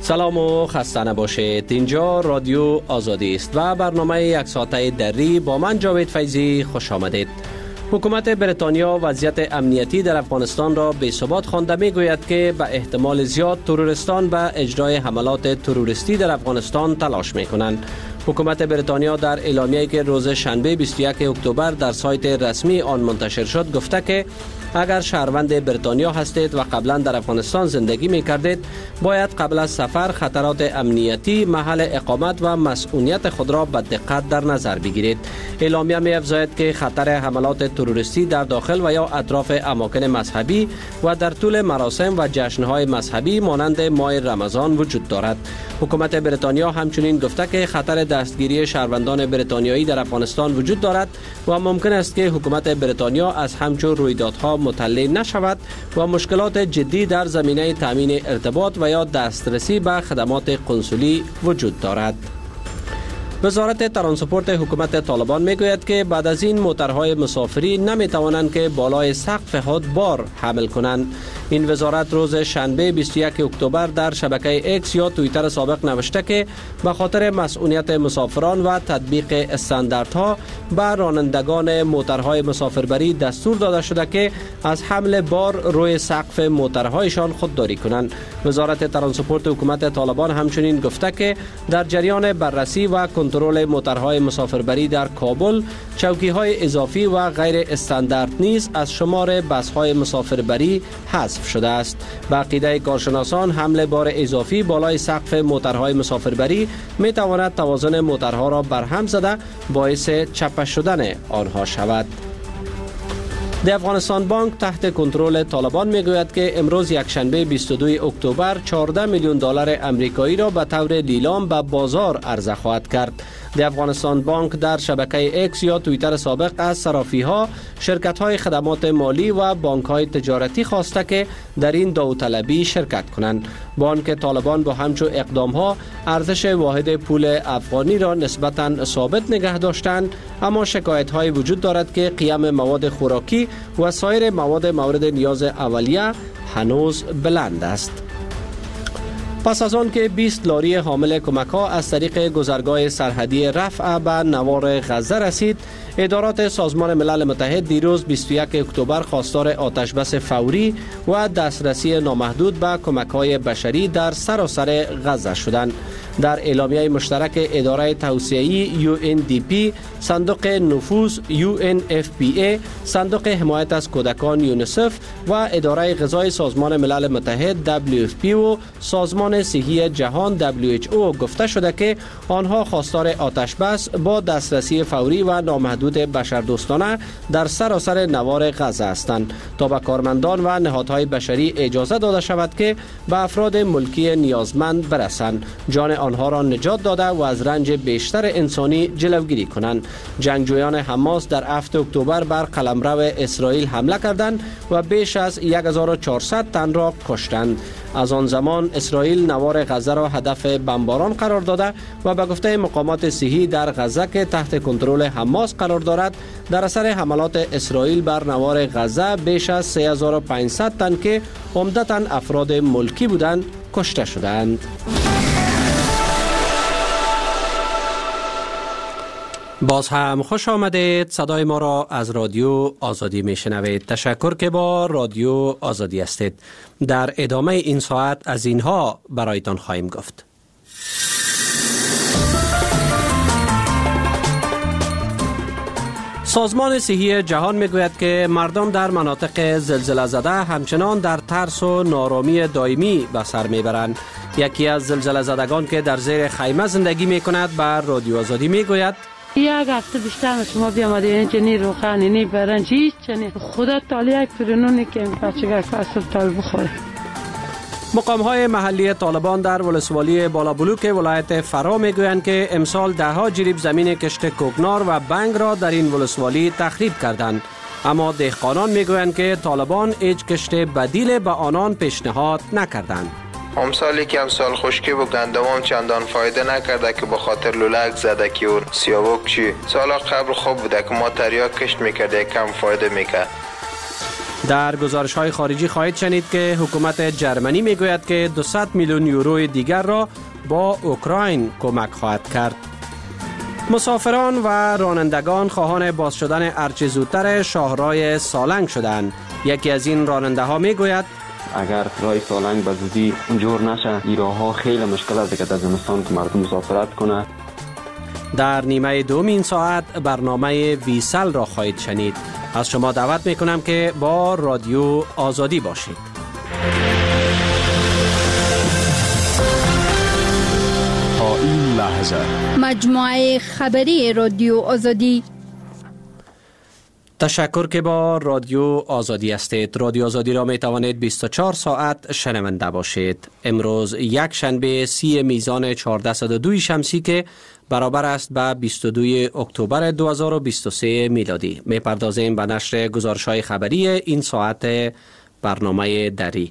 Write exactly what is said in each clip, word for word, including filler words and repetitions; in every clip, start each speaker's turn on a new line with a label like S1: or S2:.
S1: سلام و خسته نباشید. اینجا رادیو آزادی است و برنامه یک ساعته دری با من جاوید فیضی خوش آمدید. حکومت بریتانیا وضعیت امنیتی در افغانستان را بی ثبات خوانده می گوید که به احتمال زیاد تروریستان به اجرای حملات تروریستی در افغانستان تلاش می کنند. حکومت بریتانیا در اعلامیه‌ای که روز شنبه بیست و یک اکتبر در سایت رسمی آن منتشر شد گفته که اگر شهروند بریتانیا هستید و قبلا در افغانستان زندگی می کردید، باید قبل از سفر خطرات امنیتی، محل اقامت و مسئولیت خود را به دقت در نظر بگیرید. اعلامیه می افزاید که خطر حملات تروریستی در داخل و یا اطراف اماکن مذهبی و در طول مراسم و جشن‌های مذهبی مانند ماه رمضان وجود دارد. حکومت بریتانیا همچنین گفته که خطر دستگیری شهروندان بریتانیایی در افغانستان وجود دارد و ممکن است که حکومت بریتانیا از همچون رویدادها مطلع نشود و مشکلات جدی در زمینه تامین ارتباط و یا دسترسی به خدمات قنسولی وجود دارد. وزارت ترانسپورت حکومت طالبان میگوید که بعد از این موترهای مسافری نمی توانند که بالای سقف خود بار حمل کنند. این وزارت روز شنبه بیست و یک اکتبر در شبکه ایکس یا توییتر سابق نوشته که به خاطر مسئولیت مسافران و تطبیق استانداردها به رانندگان موترهای مسافربری دستور داده شده که از حمل بار روی سقف موترهایشان خودداری کنند. وزارت ترانسپورت حکومت طالبان همچنین گفته که در جریان بررسی و کنترل موترهای مسافربری در کابل، چوکی‌های اضافی و غیر استاندارد نیز از شمار بس‌های مسافربری حذف شده است. به عقیده کارشناسان حمل بار اضافی بالای سقف موترهای مسافربری می تواند توازن موترها را برهم زده باعث چپه شدن آنها شود. د افغانستان بانک تحت کنترل طالبان میگوید که امروز یکشنبه بیست و دو اکتبر چهارده میلیون دلار امریکایی را به طور لیلام به بازار عرضه خواهد کرد. د افغانستان بانک در شبکه ایکس یا توییتر سابق از صرافی‌ها، شرکت‌های خدمات مالی و بانک‌های تجارتی خواسته که در این داوطلبی شرکت کنند. بانک طالبان با همچون اقدام‌ها ارزش واحد پول افغانی را نسبتاً ثابت نگه داشتند، اما شکایت‌های وجود دارد که قیمت مواد خوراکی و سایر مواد مورد نیاز اولیه هنوز بلند است. پس از آن که بیست لاری حامل کمک‌ها از طریق گذرگاه سرحدی رفح به نوار غزه رسید، ادارات سازمان ملل متحد دیروز بیست و یک اکتبر خواستار آتشبس فوری و دسترسی نامحدود به کمک‌های بشری در سراسر غزه شدند. در اعلامیه مشترک اداره توسعه‌ای یو ان دی پی، صندوق نفوذ یو ان اف پی ای، صندوق حمایت از کودکان یونیسف و اداره غذای سازمان ملل متحد دبلیو اف پی و سازمان صحی جهان دبلیو اچ او گفته شده که آنها خواستار آتشبس با دسترسی فوری و نامحدود بشردوستانه در سراسر نوار غزه هستند تا به کارمندان و نهادهای بشری اجازه داده شود که به افراد ملکی نیازمند برسند، جان آنها را نجات داده و از رنج بیشتر انسانی جلوگیری کنند. جنگجویان حماس در هفتم اکتبر بر قلمرو اسرائیل حمله کردند و بیش از هزار و چهارصد تن را کشتند. از آن زمان اسرائیل نوار غزه را هدف بمباران قرار داده و به گفته مقامات صحی در غزه که تحت کنترل حماس قرار دارد، در اثر حملات اسرائیل بر نوار غزه بیش از سه هزار و پانصد تن که عمدتاً افراد ملکی بودند کشته شدند. باز هم خوش آمدید. صدای ما را از رادیو آزادی می شنوید. تشکر که با رادیو آزادی هستید. در ادامه این ساعت از اینها برایتان خواهیم گفت. سازمان صحی جهان میگوید که مردم در مناطق زلزله زده همچنان در ترس و نارامی دائمی به سر میبرند. یکی از زلزله زدگان که در زیر خیمه زندگی میکند بر رادیو آزادی میگوید
S2: یک هفته بیشتر شما بیامده این چنین روخانی نی برنج هیچ چنین خدا تعالی یک پرنونی که بچگاه فصل تال بخوره.
S1: مقام‌های محلی طالبان در ولسوالی بالابلوک ولایت فرا میگویند که امسال دهها جریب زمین کشت کوکنار و بنگ را در این ولسوالی تخریب کردند، اما دهقانان میگویند که طالبان هیچ کشت بدیل به آنان پیشنهاد نکردند.
S3: امسالی که امسال خشکی و گندمام چندان فایده نکرده که به خاطر لولک زدکی و سیاوک چی. سالا قبل خوب بوده که ما تریاک کشت میکرده کم فایده میکرد.
S1: در گزارش های خارجی خواهید شنید که حکومت جرمنی می گوید که دویست میلیون یورو دیگر را با اوکراین کمک خواهد کرد. مسافران و رانندگان خواهان باز شدن ارچه زودتر شاهرای سالنگ شدند. یکی از این راننده ها می گوید
S4: اگر راه سالنگ به زودی جور نشه، این راه ها خیلی مشکل است که در زمستان که مردم مسافرت کنه.
S1: در نیمه دوم این ساعت برنامه ویسل را خواهید شنید. از شما دعوت می کنم که با رادیو آزادی باشید.
S5: تا این لحظه
S6: مجموعه خبری رادیو آزادی.
S1: تشکر که با رادیو آزادی هستید. رادیو آزادی را می توانید بیست و چهار ساعت شنونده باشید. امروز یک شنبه سی میزان چهارصد و دو شمسی که برابر است با بیست و دوم اکتبر دو هزار و بیست و سه میلادی. می پردازیم به نشر گزارش‌های خبری این ساعت برنامه دری.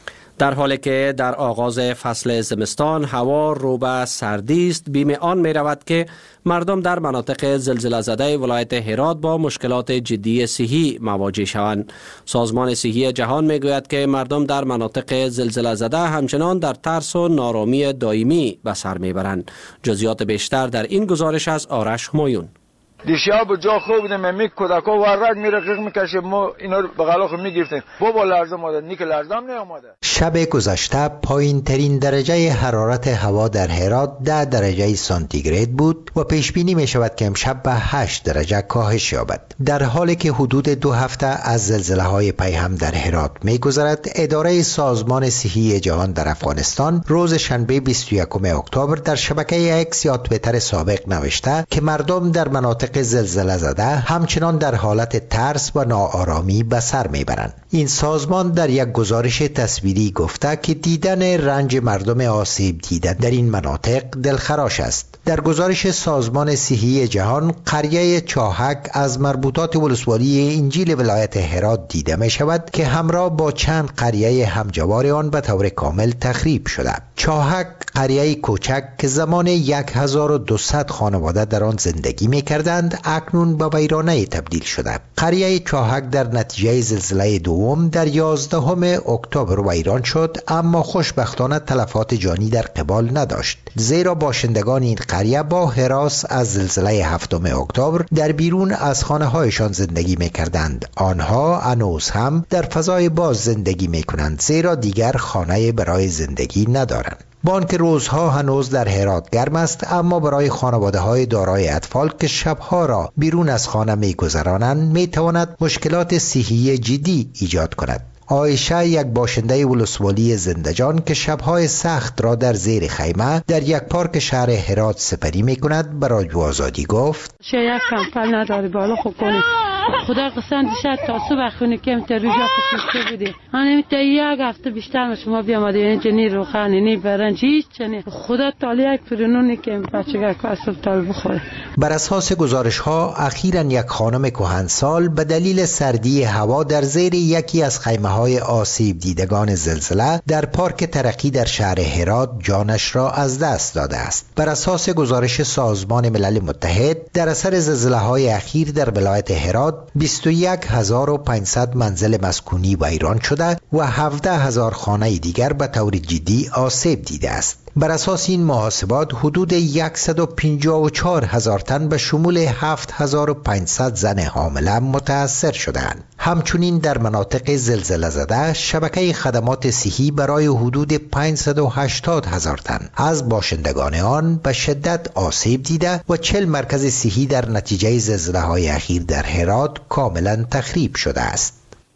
S1: در حالی که در آغاز فصل زمستان هوا رو به سردی است، بیم آن می رود که مردم در مناطق زلزله زده ولایت هرات با مشکلات جدی صحی مواجه شوند. سازمان صحی جهان می گوید که مردم در مناطق زلزله زده همچنان در ترس و نارامی دائمی به سر می برند. جزئیات بیشتر در این گزارش از آرش همایون.
S7: دیشب جا خوب بودیم، می کودکا ورق میره قیق میکشه، ما اینا رو بغلاخ میگرفتیم. بابا لرزه اومده، نیک لرزه هم نیامده.
S8: شب گذشته پایین ترین درجه حرارت هوا در هرات ده درجه سانتیگراد بود و پیش بینی می شود که امشب به هشت درجه کاهش یابد. در حالی که حدود دو هفته از زلزله های پیهم در هرات می گذرد، اداره سازمان صحی جهان در افغانستان روز شنبه بیست و یکم اکتبر در شبکه اکس یا توییتر سابق نوشته که مردم در مناطق زلزله زده همچنان در حالت ترس و ناآرامی به سر میبرند. این سازمان در یک گزارش تصویری گفته که دیدن رنج مردم آسیب دیده در این مناطق دلخراش است. در گزارش سازمان صحی جهان، قریه چاهک از مربوطات ولسوالی انجیل ولایت هرات دیده می شود که همراه با چند قریه همجوار آن به طور کامل تخریب شده. چاهک قریه کوچک که زمان هزار و دویست خانواده در آن زندگی می کردند اکنون به ویرانه تبدیل شده. قریه چاهک در نتیجه زلزله دوم در یازدهم اکتبر ویران شد، اما خوشبختانه تلفات جانی در قبال نداشت، زیرا باشندگان این قریه با هراس از زلزله هفتم اکتبر در بیرون از خانه هایشان زندگی می کردند. آنها هنوز هم در فضای باز زندگی می کنند، زیرا دیگر خانه برای زندگی ندارند. با آنکه روزها هنوز در هرات گرم است، اما برای خانواده های دارای اطفال که شبها را بیرون از خانه می گذرانند می تواند مشکلات صحی جدی ایجاد کند. عایشه، یک باشنده ولسوالی زندجان که شبهای سخت را در زیر خیمه در یک پارک شهر هرات سپری می کند، برای رادیو آزادی گفت
S2: شاید کمپل نداری بالا خوب کنی. خدا قسم دیشب تا صبح خونه کم تا روزا خسته بودی. همین تا یک هفته بیشتر شما بیامده اینجا نی روخانی نی برنج هیچ چنی. خدا تعالی یک پرنونی که بچگاه کاسب تال بخوره.
S8: بر اساس گزارش ها اخیراً یک خانم کهنسال به دلیل سردی هوا در زیر یکی از خیمه های آسیب دیدگان زلزله در پارک ترقی در شهر هرات جانش را از دست داده است. بر اساس گزارش سازمان ملل متحد، در اثر زلزله های اخیر در ولایت هرات بیست و یک هزار و پانصد منزل مسکونی ویران شده و هفده هزار خانه دیگر به طور جدی آسیب دیده است. بر اساس این محاسبات حدود صد و پنجاه و چهار هزار تن به شمول هفت هزار و پانصد زن حامله متاثر شدند. همچنین در مناطق زلزله زده شبکه خدمات صحی برای حدود پانصد و هشتاد هزار تن از باشندگان آن به شدت آسیب دیده و چهل مرکز صحی در نتیجه زلزله های اخیر در هرات کاملا تخریب شده است.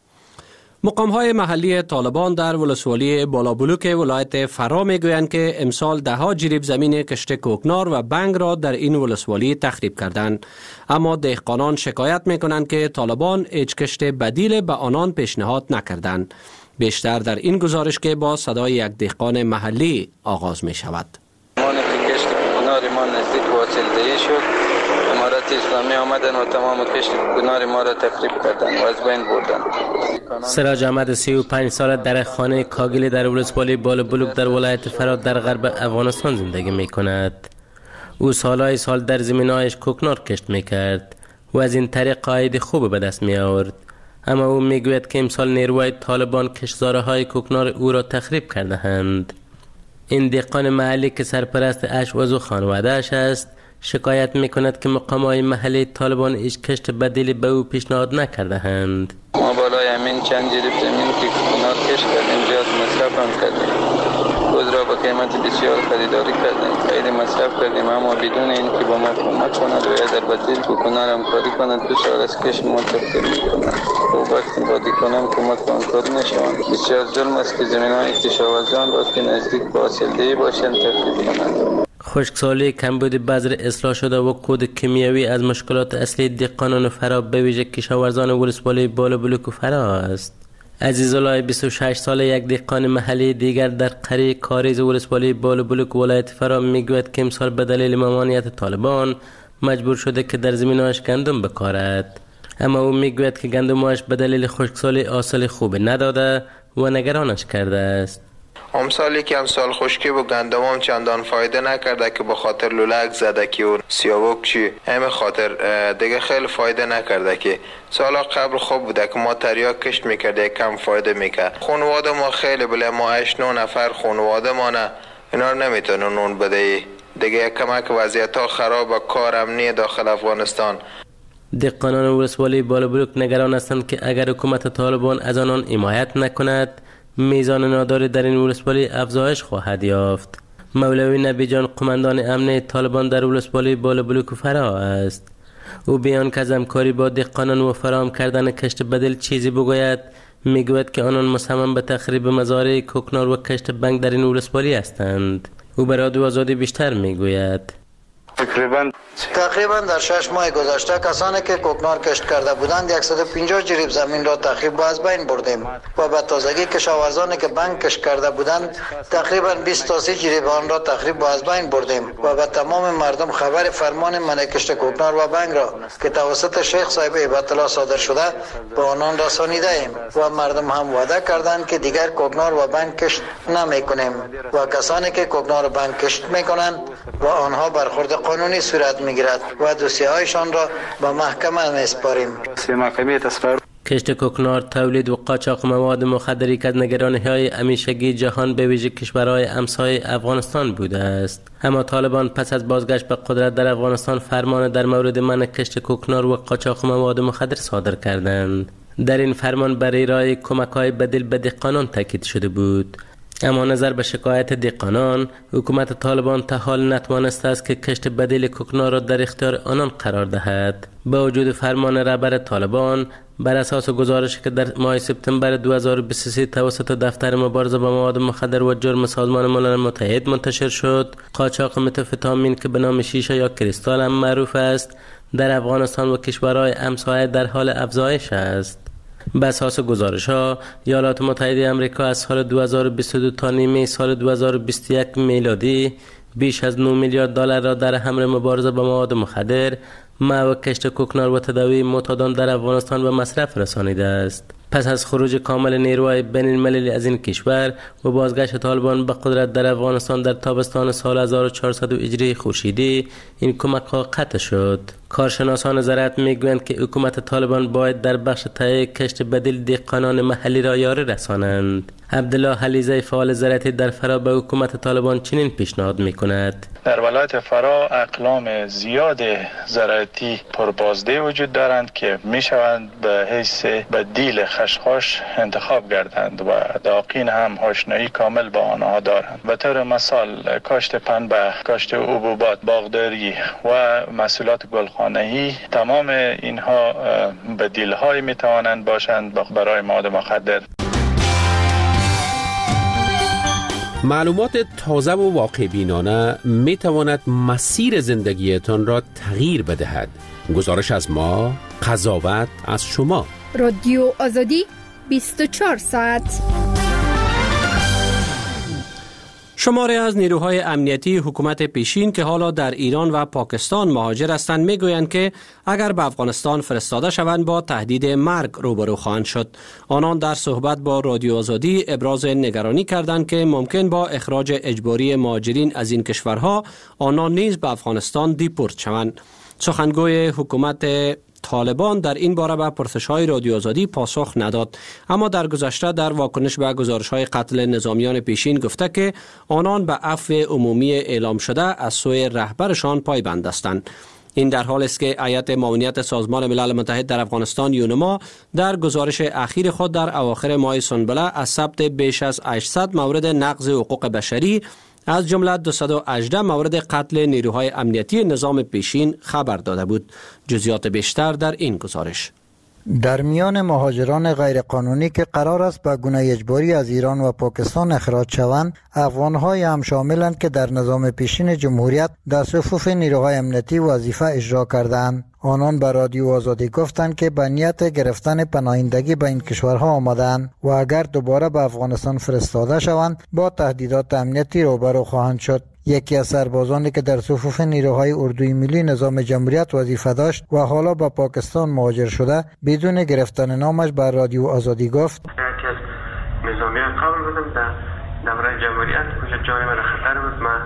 S1: مقام‌های محلی طالبان در ولسوالی بالابلوک ولایت فرا میگویند که امسال ده ها جریب زمین کشت کوکنار و بنگ را در این ولسوالی تخریب کردند، اما دهقانان شکایت میکنند که طالبان هیچ کشت بدیل به آنان پیشنهاد نکردند. بیشتر در این گزارش که با صدای یک دهقان محلی آغاز می شود.
S9: کشت کوکنار ما نزدیک واصلدهی شد. امارات اسلامی آمدن و تمام کشت کوکنار ما را تخریب کردن و از بین بردن.
S10: سراج احمد سی و پنج ساله در خانه کاگلی در ولسوالی بالابلوک در ولایت فرات در غرب افغانستان زندگی می کند. او سالهای سال در زمینهایش کوکنار کشت می کرد و از این طریق عاید خوب به دست می آورد. اما او میگوید که امسال نیروهای طالبان کشتزارهای کوکنار او را تخریب کرده اند. این دهقان محلی که سرپرست اشواز و خانواده اش است شکایت میکند که مقامات محلی طالبان هیچ کشت بدیلی به او پیشنهاد نکرده اند.
S9: ما بالای همین چند جریب زمین که کوکنار کشت کردیم زیاد مصرف هم کردیم. خود را با قیمت بسیار خریداری کردیم، خیلی مصرف کردیم، اما بدون اینکه با ما کمک کند و یا در بدیل کوکنار همکاری کند بسیار از کشت ما تخریب می‌کند. و وقتی بادی کنم کمک و همکاری نشوند. بسیار ظلم است که زمین‌های کشاورزان را که نزدیک با حاصلدهی باشند تخریب کنند.
S10: خشکسالی، کمبود بذر اصلاح شده و کود کیمیایی از مشکلات اصلی دهقانان فرا به ویژه کشاورزان ولسوالی بالا بلوک و فرا است. عزیزالله بیست و شش ساله یک دهقان محلی دیگر در قریه کاریز ولسوالی بالا بلوک ولایت فرا میگوید که امسال به دلیل ممانعت طالبان مجبور شده که در زمینهاش گندم بکارد. اما او میگوید که گندماش به دلیل خشکسالی حاصل خوب نداده و نگرانش کرده است.
S3: امسالی که امسال خشکی و گندمام چندان فایده نکرده که به خاطر لولک زده که اون سیاوک چی همه خاطر دیگه خیلی فایده نکرده که سالا قبل خوب بوده که ما تریاک کشت میکرده کم فایده میکرد. خانواده ما خیلی بله ما هشت نه نفر خانواده ما نه اینا نمیتونه نون بده دیگه کمک وضعیت ها خراب و کار امنی داخل افغانستان.
S10: دهقانان ولسوالی بالا بلوک نگران هستند که اگر حکومت طالبان از آنان حمایت نکند میزان ناداری در این ولسوالی افزایش خواهد یافت. مولوی نبی جان قماندان امنیه طالبان در ولسوالی بالا بلوک و فرا است. او بیان که از همکاری با دهقانان و فراهم کردن کشت بدیل چیزی بگوید میگوید که آنان مصمم به تخریب مزارع کوکنار و کشت بنگ در این ولسوالی هستند. او به رادیو آزادی بیشتر میگوید.
S11: تقریبا تقریبا در شش ماه گذشته کسانی که کوکنار کشت کرده بودند صد و پنجاه جریب زمین را تخریب و از بین بردیم و به تازگی کشاورزانی که بنگ کشت کرده بودند تقریبا بیست تا سی جریب آن را تخریب و از بین بردیم و به تمام مردم خبر فرمان منع کشت کوکنار و بنگ را که توسط شیخ صاحب هیبت الله صادر شده به آنان رسانیده ایم و مردم هم وعده کردند که دیگر کوکنار و بنگ کشت نمیکنیم و کسانی که کوکنار و بنگ کشت میکنند و آنها برخورد قانونی صورت میگیرد و دوسیه هایشان را به محکمه میسپاریم.
S10: کشت کوکنار، تولید و قاچاق مواد مخدری که از نگرانی‌های همیشگی جهان به ویژه کشورهای همسایه افغانستان بوده است. اما طالبان پس از بازگشت به قدرت در افغانستان فرمان در مورد منع کشت کوکنار و قاچاق مواد مخدر صادر کردند. در این فرمان برای ارائه کمک‌های بدیل به دهقانان تاکید شده بود. اما نظر به شکایت دهقانان، حکومت طالبان تا حال نتوانسته است که کشت بدیل کوکنار را در اختیار آنان قرار دهد. با وجود فرمان رهبر طالبان، بر اساس گزارشی که در ماه سپتامبر دو هزار و بیست و سه توسط دفتر مبارزه با مواد مخدر و جرم سازمان ملل متحد منتشر شد، قاچاق متامفتامین که به نام شیشه یا کریستال هم معروف است، در افغانستان و کشورهای همسایه در حال افزایش است. به اساس گزارش ها، ایالات متحده آمریکا از سال دو هزار و بیست و دو تا نیمه سال دو هزار و بیست و یک میلادی بیش از نه میلیارد دلار را در حمل مبارزه با مواد مخدر، منع و کشت کوکنار و تداوی معتادان در افغانستان به مصرف رسانیده است. پس از خروج کامل نیروهای بین المللی از این کشور و بازگشت طالبان به قدرت در افغانستان در تابستان سال هزار و چهارصد هجری خورشیدی، این کمک ها قطع شد. کارشناسان زراعت میگویند که حکومت طالبان باید در بخش تهیه کشت بدیل دهقانان محلی را یاری رسانند. عبدالله حلیزه فعال زراعتی در فرا به حکومت طالبان چنین پیشنهاد میکند.
S12: در ولایت فرا اقلام زیاد زراعتی پربازده وجود دارند که میشوند به حیث بدیل خشخاش انتخاب گردند و داقین هم آشنایی کامل با آنها دارند. به طور مثال کاشت پنبه، کاشت حبوبات، باغداری و محصولات گلخانه‌ای، تمام اینها بدیل های می توانند باشند برای مواد مخدر.
S13: معلومات تازه و واقع بینانه می تواند مسیر زندگیتان را تغییر بدهد. گزارش از ما، قضاوت از شما.
S6: رادیو آزادی بیست و چهار ساعت.
S1: شماری از نیروهای امنیتی حکومت پیشین که حالا در ایران و پاکستان مهاجر هستند میگویند که اگر به افغانستان فرستاده شوند با تهدید مرگ روبرو خواهند شد. آنان در صحبت با رادیو آزادی ابراز نگرانی کردند که ممکن با اخراج اجباری مهاجرین از این کشورها آنان نیز به افغانستان دیپورت شوند. سخنگوی حکومت طالبان در این باره به پرسش‌های رادیو آزادی پاسخ نداد، اما در گذشته در واکنش به گزارش‌های قتل نظامیان پیشین گفته که آنان به عفو عمومی اعلام شده از سوی رهبرشان پایبند هستند. این در حال است که هیئت معاونیت سازمان ملل متحد در افغانستان یونما در گزارش اخیر خود در اواخر ماه سنبله از ثبت بیش از هشتصد مورد نقض حقوق بشری از جمله دویست و هجده مورد قتل نیروهای امنیتی نظام پیشین خبر داده بود. جزئیات بیشتر در این گزارش.
S11: در میان مهاجران غیرقانونی که قرار است به گونه اجباری از ایران و پاکستان اخراج شوند، افغان‌های هم شاملند که در نظام پیشین جمهوریت در صفوف نیروهای امنیتی وظیفه اجرا کردند. آنان به رادیو آزادی گفتند که به نیت گرفتن پناهندگی به این کشورها آمدند و اگر دوباره به افغانستان فرستاده شوند با تهدیدات امنیتی روبرو خواهند شد. یکی از سربازانی که در صفوف نیروهای اردوی ملی نظام جمهوریت وظیفه داشت و حالا به پاکستان مهاجر شده بدون گرفتن نامش به رادیو آزادی گفت:
S14: یکی از نظامیان قبل بودم در دوره جمهوریت کجا جان من خطر بود. من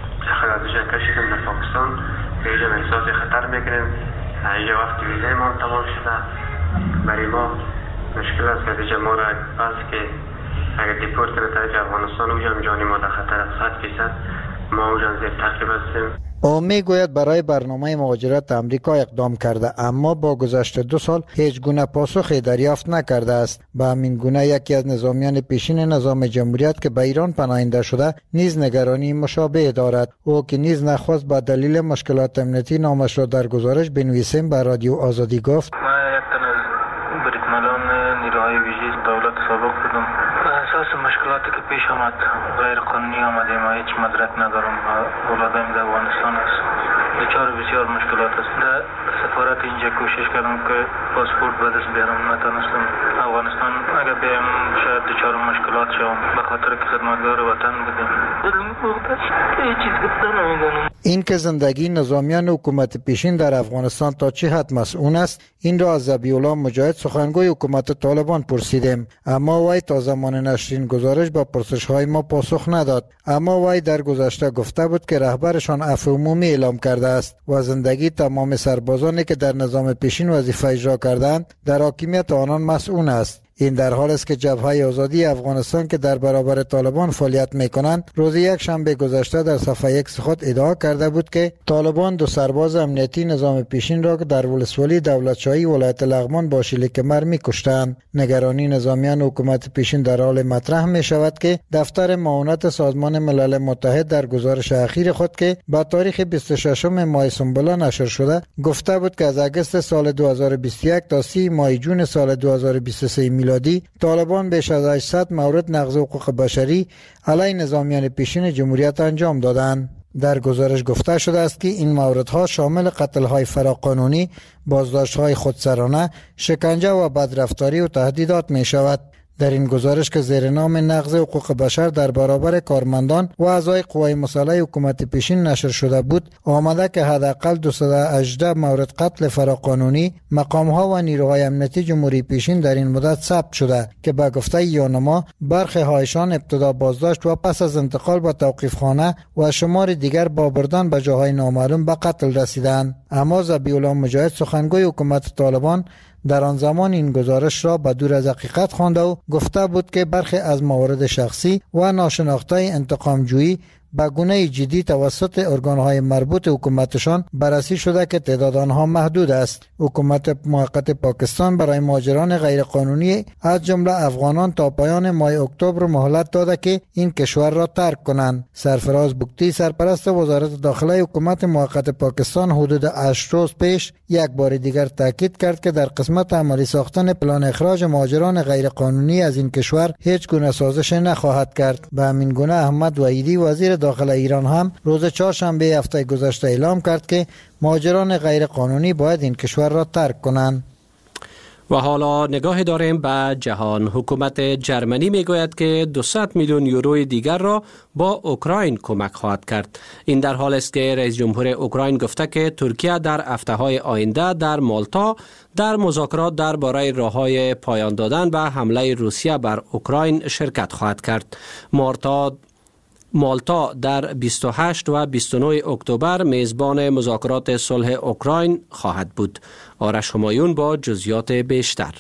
S14: خلاصش کشیدم در پاکستان. اینجا احساس خطر میکنیم. اینجا وقتی ویزه ما تمام شده برای ما مشکل است که دیگه ما را پس که اگر دیپورت به طرف افغانستان اوجا جان ما در خطر است. صد فیصد ما اوجا زیر تعقیب هستیم.
S11: او میگوید برای برنامه مهاجرت امریکا اقدام کرده، اما با گذشت دو سال هیچ گونه پاسخی دریافت نکرده است. به همین گونه یکی از نظامیان پیشین نظام جمهوریت که به ایران پناهنده شده نیز نگرانی مشابه دارد. او که نیز نخواست به دلیل مشکلات امنیتی نامش را در گزارش بنویسیم به رادیو آزادی گفت:
S9: من یک تن از بریدمنان نیروهای ویژه دولت سابق بودم. به اساس مشکلاتی که پیش آمد غیر قانونی آمدیم و هیچ مدرک ندارم و اولادم در افغانستان است. دچار بسیار مشکلات است. در سفارت اینجا کوشش کردم که پاسپورت به دست بیارم، نتونستم. افغانستان اگر بیم شاید دچار مشکلات شوم به خاطر که خدمتگار وطن بودیم. دلم بود است هیچ چیز گفتن نمیدانم.
S11: این که زندگی نظامیان حکومت پیشین در افغانستان تا چه حد مسئول است، این را از ذبیح الله مجاهد سخنگوی حکومت طالبان پرسیدیم، اما وی تا زمان نشر این گزارش با پرسش‌های ما پاسخ نداد. اما وی در گذشته گفته بود که رهبرشان عفو عمومی اعلام کرده است و زندگی تمام سربازانی که در نظام پیشین وظیفه اجرا کردند در حاکمیت آنان مسئول است. این در حال است که جبهه آزادی افغانستان که در برابر طالبان فعالیت می‌کنند روز یک شنبه گذشته در صفحه ایکس خود ادعا کرده بود که طالبان دو سرباز امنیتی نظام پیشین را که در ولسوالی دولتشاهی ولایت لغمان با شلیک کمر می‌کشتند. نگرانی نظامیان حکومت پیشین در حال مطرح می‌شود که دفتر معاونت سازمان ملل متحد در گزارش اخیر خود که با تاریخ بیست و ششم ماه سنبله نشر شده گفته بود که از اگست سال دو هزار و بیست و یک تا سی ماه جون سال دو هزار و بیست و سه میلادی طالبان بیش از هشتصد مورد نقض حقوق بشری علیه نظامیان پیشین جمهوریت انجام دادند. در گزارش گفته شده است که این موردها شامل قتل‌های فراقانونی، بازداشت‌های خودسرانه، شکنجه و بدرفتاری و تهدیدات می‌شود. در این گزارش که زیر نام نقض حقوق بشر در برابر کارمندان و اعضای قوای مسلح حکومت پیشین نشر شده بود، آمده که حداقل دویست و هجده مورد قتل فراقانونی مقام‌ها و نیروهای امنیتی جمهوری پیشین در این مدت ثبت شده که به گفته یونما برخی هایشان ابتدا بازداشت و پس از انتقال به توقیفخانه و شمار دیگر با بردن به جاهای نامعلوم به قتل رسیدند. اما ذبیح الله مجاهد سخنگوی حکومت طالبان در آن زمان این گزارش را به دور از حقیقت خوانده و گفته بود که برخی از موارد شخصی و ناشناخته انتقام جویی به گونه جدی توسط ارگان‌های مربوط حکومتشان بررسی شده که تعداد آنها محدود است. حکومت موقت پاکستان برای مهاجران غیرقانونی از جمله افغانان تا پایان ماه اکتبر مهلت داده که این کشور را ترک کنند. سرفراز بگتی سرپرست وزارت داخله حکومت موقت پاکستان حدود هشت روز پیش یک بار دیگر تاکید کرد که در قسمت عملی ساختن پلان اخراج مهاجران غیرقانونی از این کشور هیچ گونه سازش نخواهد کرد. به همین گونه احمد وحیدی وزیر داخل ایران هم روز چهارشنبه هفته گذشته اعلام کرد که مهاجران غیر قانونی باید این کشور را ترک کنند.
S1: و حالا نگاه داریم به جهان. حکومت جرمنی میگوید که دویست میلیون یورو دیگر را با اوکراین کمک خواهد کرد. این در حال است که رئیس جمهور اوکراین گفته که ترکیه در هفته‌های آینده در مالتا در مذاکرات درباره راه‌های پایان دادن به حمله روسیه بر اوکراین شرکت خواهد کرد. مالتا مالتا در بیست و هشت و بیست و نه اکتبر میزبان مذاکرات صلح اوکراین خواهد بود. آرش همایون با جزئیات بیشتر.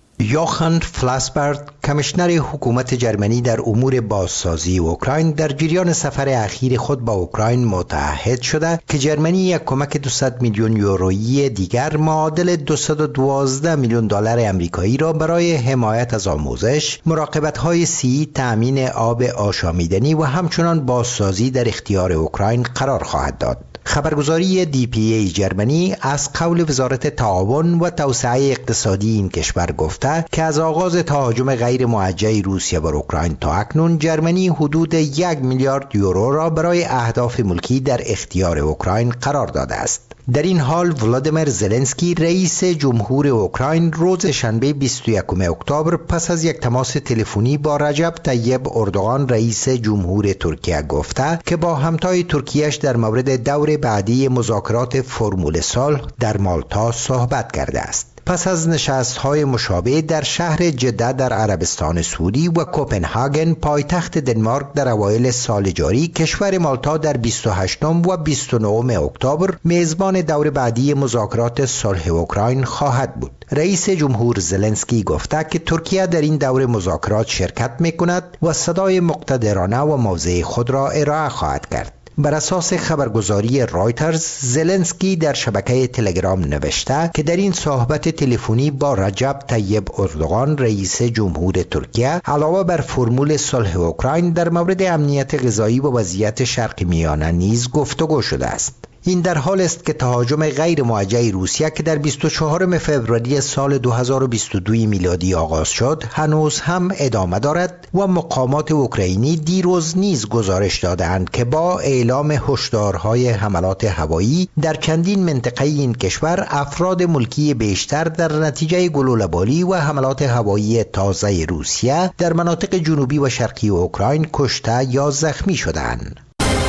S8: یوهان فلاسبرد کمیشنر حکومت جرمنی در امور بازسازی اوکراین در جریان سفر اخیر خود با اوکراین متعهد شده که جرمنی یک کمک دویست میلیون یورویی دیگر معادل دویست و دوازده میلیون دلار آمریکایی را برای حمایت از آموزش، مراقبت‌های صحی، تأمین آب آشامیدنی و همچنان بازسازی در اختیار اوکراین قرار خواهد داد. خبرگزاری دی پی ای جرمنی از قول وزارت تعاون و توسعه اقتصادی این کشور گفته که از آغاز تهاجم غیر موجه روسیه بر اوکراین تا اکنون جرمنی حدود یک میلیارد یورو را برای اهداف ملکی در اختیار اوکراین قرار داده است. در این حال ولادیمیر زلنسکی رئیس جمهور اوکراین روز شنبه بیست و یکم اکتبر پس از یک تماس تلفنی با رجب طیب اردوغان رئیس جمهور ترکیه گفته که با همتای ترکیهش در مورد دور بعدی مذاکرات فرمول صلح در مالتا صحبت کرده است. پس از نشست‌های مشابه در شهر جده در عربستان سعودی و کوپنهاگن پایتخت دنمارک در اوایل سال جاری، کشور مالتا در بیست و هشتم و بیست و نهم اکتبر میزبان دور بعدی مذاکرات صلح اوکراین خواهد بود. رئیس جمهور زلنسکی گفته که ترکیه در این دور مذاکرات شرکت می‌کند و صدای مقتدرانه و موضع خود را ارائه خواهد کرد. بر اساس خبرگزاری رایترز، زلنسکی در شبکه تلگرام نوشته که در این صحبت تلفنی با رجب طیب اردوغان رئیس جمهور ترکیه علاوه بر فرمول صلح اوکراین در مورد امنیت غذایی و وضعیت شرق میانه نیز گفتگو شده است. این در حال است که تهاجم غیر موجه روسیه که در بیست و چهارم فوریه سال دو هزار و بیست و دو میلادی آغاز شد هنوز هم ادامه دارد و مقامات اوکراینی دیروز نیز گزارش دادند که با اعلام هشدارهای حملات هوایی در چندین منطقه این کشور افراد ملکی بیشتر در نتیجه گلوله‌باری و حملات هوایی تازه روسیه در مناطق جنوبی و شرقی اوکراین کشته یا زخمی شدند.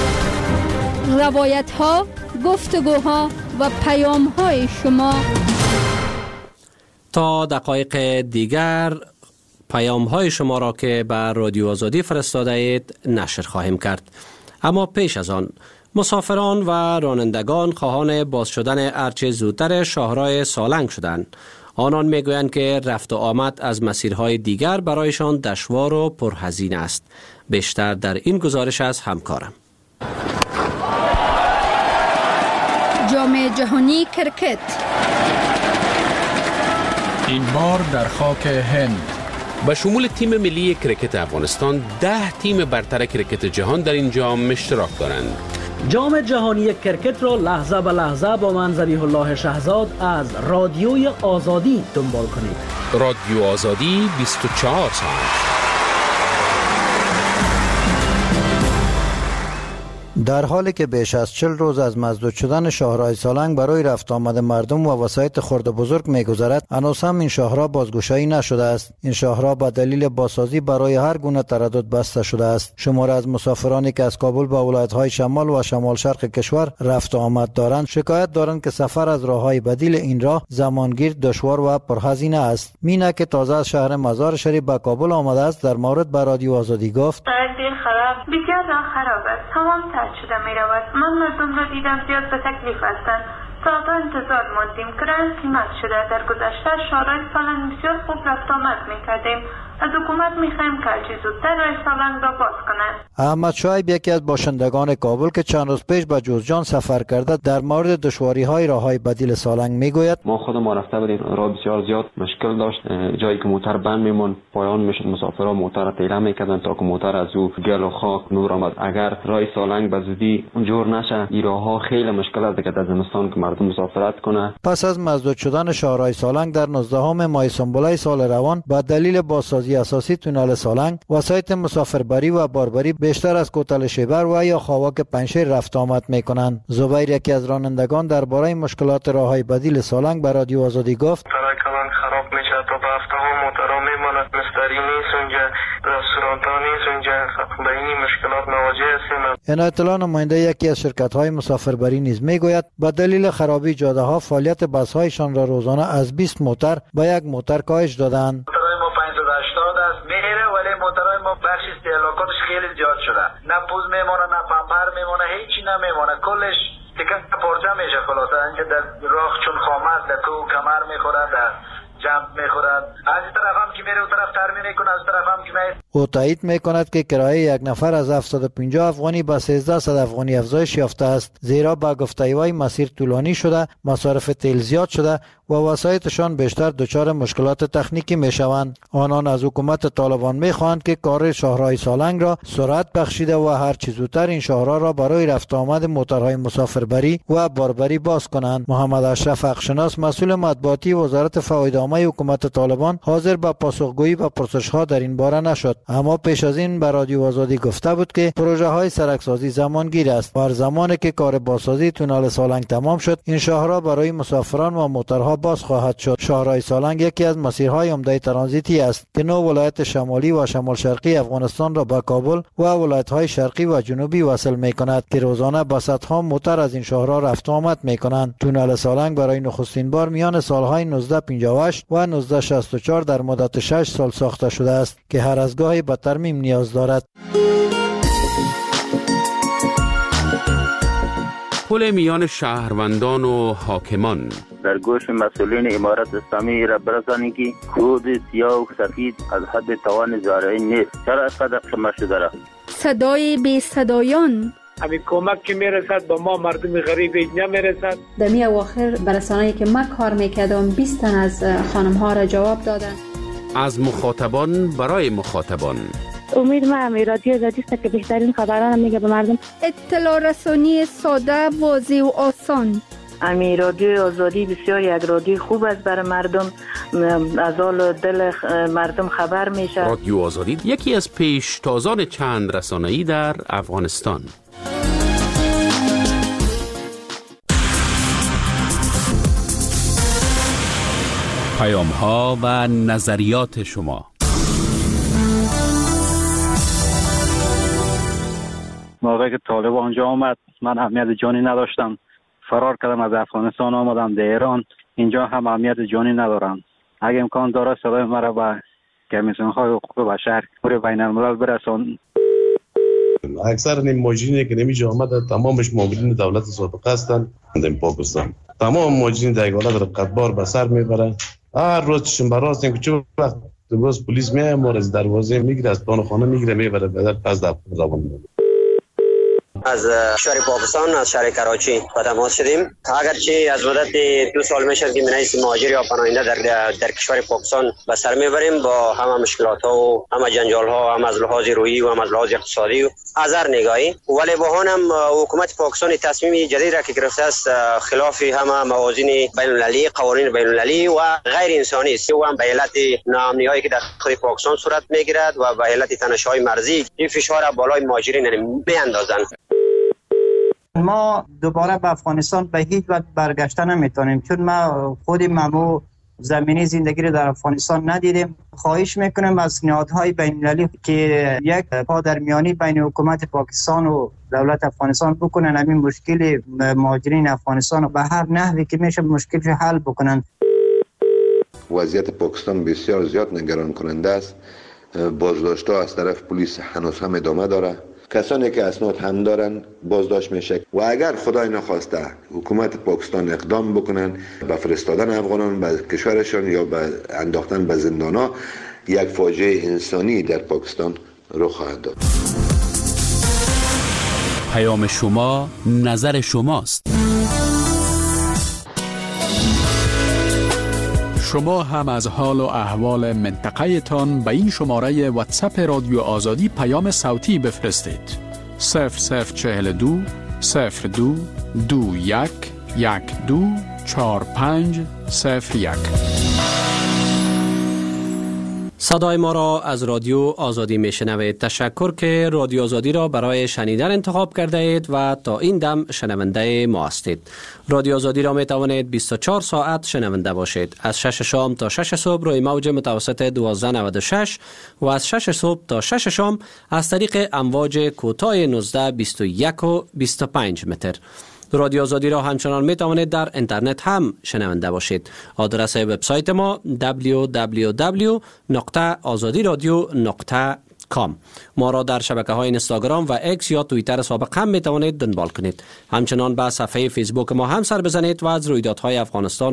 S6: روایت ها، گفتگوها و پیام های شما.
S1: تا دقایق دیگر پیام های شما را که بر رادیو آزادی فرستاده اید نشر خواهیم کرد. اما پیش از آن مسافران و رانندگان خواهان باز شدن ارچه زودتر شاهراه سالنگ شدند. آنان میگویند که رفت و آمد از مسیرهای دیگر برایشان دشوار و پرهزینه است. بیشتر در این گزارش از همکارم.
S6: جام جهانی کرکت
S5: این بار در خاک هند.
S13: به شمول تیم ملی کرکت افغانستان ده تیم برتر کرکت جهان در این جام اشتراک دارند.
S15: جام جهانی کرکت را لحظه به لحظه با من ذبیح الله شهزاد از رادیوی آزادی دنبال کنید.
S13: رادیو آزادی بیست و چهار ساعت.
S16: در حالی که بیش از چهل روز از مسدود شدن شاهراه سالنگ برای رفت آمد مردم و وسایط خرد و بزرگ می‌گذرد، هنوز هم این شاهراه بازگشایی نشده است. این شاهراه به دلیل بازسازی برای هر گونه تردد بسته شده است. شمار از مسافرانی که از کابل به ولایت‌های شمال و شمال شرق کشور رفت آمد دارند، شکایت دارند که سفر از راه‌های بدیل این راه زمانگیر، دشوار و پرهزینه است. مینا که تازه از شهر مزار شریف به کابل آمده است، در مورد به رادیو آزادی گفت:
S17: خراب بسیار راه خراب است، تمام ترد شده می رود. من مردم را دیدم زیاد به تکلیف هستند. ساعتها انتظار ماندیم. کرایه قیمت شده. در گذشته شاهراه سالنگ بسیار خوب رفت آمد می کردیم. از حکومت می خواهیم که هرچه زودتر راه سالنگ را باز کنند.
S16: احمد شعیب یکی از باشندگان کابل که چند روز پیش به جوزجان سفر کرده، در مورد دشواری های راه های بدیل سالنگ می گوید:
S4: ما خود ما رفته بودیم، راه بسیار زیاد مشکل داشت. جایی که موتر بند میمون پایان میشد، مسافرها موتر را پیله میکردن تا که موتر از او گل و خاک نور آمد. اگر راه سالنگ به زودی جور نشه، این راه ها خیلی مشکل است که در زمستان که مردم مسافرت کنه.
S16: پس از مسدود شدن شاهراه سالنگ در نوزدهم ماه سنبله سال روان به دلیل بازسازی اساسی تونل سالنگ، وسایط مسافربری و باربری بیشتر از کوتل شیبر و یا خاواک پنجشیر رفت آمد میکنند. زبیر یکی از رانندگان درباره مشکلات راههای بدیل سالنگ به رادیو آزادی گفت:
S18: کلان خراب میشه، تا به هفته ها موترها میماند، مستری نیست اونجا، رستوران ها نیست اونجا، به این مشکلات مواجه هستیم.
S16: عنایت الله نماینده یکی از شرکت های مسافربری نیز میگوید به دلیل خرابی جاده ها فعالیت بس هایشان را روزانه از بیست موتر به یک موتر کاهش دادند.
S18: موترهای ما پانصد و هشتاد است میره، ولی موترهای ما بخش استهلاکاتش
S19: خیلی زیاد شده. نه پوز میمونه، نه پمپر میمونه، هیچی نمیمونه، کلش تکن پرچه میشه. خلاصه اینکه در راه چون خامه در تو کمر میخوره، در جمپ میخورد. از این طرف هم که میره اون طرف ترمیم میکنه، از طرف هم که میره.
S16: او تایید میکند که کرایه یک نفر از هفتصد و پنجاه افغانی به سیزده افغانی افزایش یافته است، زیرا با گفته وی مسیر طولانی شده، مصارف تیل زیاد شده و وسایطشان بیشتر دچار مشکلات تکنیکی میشوند. آنان از حکومت طالبان میخواهند که کار شاهراه سالنگ را سرعت بخشیده و هر چه زودتر این شاهراه را برای رفت آمد موترهای مسافربری و باربری باز کنند. محمد اشرف حقشناس، مسئول مطبوعاتی وزارت فوایدنامه حکومت طالبان، حاضر به پاسخگویی و پرسش‌ها در این باره نشد، اما پیش از این به رادیو آزادی گفته بود که پروژه های سرکسازی زمانگیر است و هر زمانی که کار بازسازی تونل سالنگ تمام شد، این شاهراه برای مسافران و موترها باز خواهد شد. شاهراه سالنگ یکی از مسیرهای عمده ترانزیتی است که نو ولایت شمالی و شمال شرقی افغانستان را به کابل و ولایت‌های شرقی و جنوبی وصل می‌کند که روزانه به صدها موتر از این شاهراه رفت و آمد می‌کنند. تونل سالنگ برای نخستین بار میان سالهای نوزده پنجاه و هشت و نوزده شصت و چهار در مدت شش سال ساخته شده است که هر از گاهی به ترمیم نیاز دارد.
S13: پل میان شهروندان و حاکمان
S20: در گوش مسئولین امارت اسلامی را برسانید که کود سیاه و سفید از حد توان زارعی نیست. چرا اینقدر شمار شده را؟
S6: صدای بی صدایان،
S21: همین کمک که میرسد به ما مردم غریب نمیرسد.
S22: در می اواخر برسانه‌ای که من کار میکردم بیست تن از خانم ها را جواب دادن.
S13: از مخاطبان برای مخاطبان.
S23: امید ما رادیو آزادی است که بهترین خبران میگه به مردم.
S6: اطلاع رسانی ساده، واضح و آسان.
S23: امی رادیو آزادی بسیار یک رادیو خوب است برای مردم، از حال دل مردم خبر میشه.
S13: رادیو آزادی یکی از پیشتازان چند رسانه‌ای در افغانستان. پیام ها و نظریات شما.
S24: موقعی که طالبان آنجا آمد من اهمیت جانی نداشتم، فرار کردم از افغانستان آمدم در ایران، اینجا هم اهمیت جانی ندارم. اگه امکان داره صدای مرا به کمیسیون های حقوق بشر پور بین الملل برسان.
S25: اکثر این ماجرینی که نمیشه آمده تمامش مامورین دولت سابقه هستند در پاکستان. تمام ماجرین در ایالات رقتبار به سر میبرن. هر روز چشم براست این که چه وقت باز پلیس میاد ما از دروازه میگیره، از پان خانه میگیره میبره به پس در روان میبره.
S26: از شهر پاکستان، از شهر کراچی با تماس شدیم. اگرچه از مدت دو سال میشه که منیس مهاجر یا پناهنده در در کشور پاکستان به سر میبریم با همه مشکلات ها و همه جنجال ها، هم از لحاظ روحی و هم از لحاظ اقتصادی و از هر نگاهی. ولی با هم حکومت پاکستان تصمیم جدید را که گرفته است خلاف همه موازین بین المللی، قوانین بین المللی و غیر انسانی است و هم به علت ناامنی‌هایی که در داخل پاکستان صورت میگیرد و به علت تنش‌های مرزی این فشار بالای مهاجرین میاندازند.
S27: ما دوباره به افغانستان به هیچ وجه برگشتن نمیتونیم، چون ما خود ممو زمینی زندگی رو در افغانستان ندیدیم. خواهش میکنم از نهادهای بین المللی که یک پادرمیانی بین حکومت پاکستان و دولت افغانستان بکنن، همین مشکل مهاجرین افغانستان رو به هر نحوی که میشه مشکلش حل بکنن.
S28: وضعیت پاکستان بسیار زیاد نگران کننده است. بازداشت‌ها از طرف پلیس هنوز هم ادامه داره. کسانی که اسناد هم دارن بازداشت میشه و اگر خدای نخواسته حکومت پاکستان اقدام بکنن به فرستادن افغانان به کشورشان یا به انداختن به زندان‌ها، یک فاجعه انسانی در پاکستان رخ خواهد داد.
S13: پیام شما، نظر شماست.
S5: شما هم از حال و احوال منطقه تان به این شماره واتساپ رادیو آزادی پیام صوتی بفرستید. صفر صفر چهل دو صفر دو دو یک یک دو چهار پنج صفر یک.
S1: صدای ما را از رادیو آزادی میشنوید. تشکر که رادیو آزادی را برای شنیدن انتخاب کرده اید و تا این دم شنونده ما هستید. رادیو آزادی را می توانید بیست و چهار ساعت شنونده باشید. از شش شام تا شش صبح روی موج متوسط دوازده نود و شش و از شش صبح تا شش شام از طریق امواج کوتاه نوزده بیست و یک و بیست و پنج متر. رادیو آزادی را همچنان می توانید در اینترنت هم شنونده باشید. آدرس وبسایت ما دبلیو دبلیو دبلیو نقطه آزادی رادیو نقطه کام. ما را در شبکه‌های اینستاگرام و اکس یا توییتر سابق هم میتوانید دنبال کنید. همچنان به صفحه فیسبوک ما هم سر بزنید و از رویدادهای افغانستان